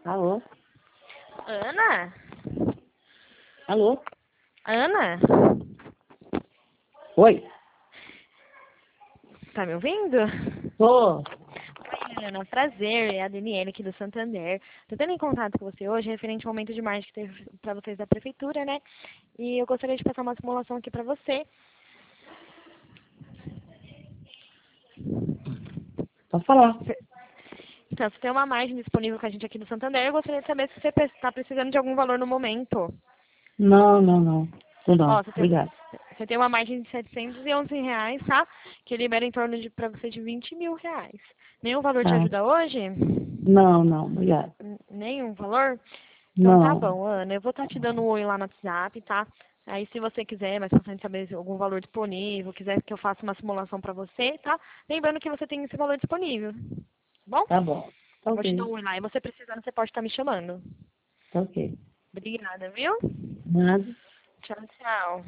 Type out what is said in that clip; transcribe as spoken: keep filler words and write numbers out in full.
Alô? Ana? Alô? Ana? Oi? Tá me ouvindo? Tô. Oi, Ana. Prazer. É a Daniela aqui do Santander. Tô tendo em contato com você hoje referente ao aumento de margem que teve pra vocês da prefeitura, né? E eu gostaria de passar uma simulação aqui pra você. Pode falar. Então, você tem uma margem disponível com a gente aqui do Santander. Eu gostaria de saber se você está precisando de algum valor no momento. Não, não, não. Tô Ó, não. você tem, Obrigado. você tem uma margem de setecentos e onze reais, tá? Que libera em torno de pra você de vinte mil reais. Nenhum valor te Tá. ajuda hoje? Não, não. Obrigado. N- Nenhum valor? Então tá Não. bom, Ana. Eu vou estar te dando um oi lá no WhatsApp, tá? Aí se você quiser, mas se saber se algum valor disponível, quiser que eu faça uma simulação pra você, tá? Lembrando que você tem esse valor disponível. Tá bom? Tá bom. Tá Vou te dar ok. um oi lá. E você precisando, você pode estar me chamando. Tá ok. Obrigada, viu? Nada. Tchau, tchau.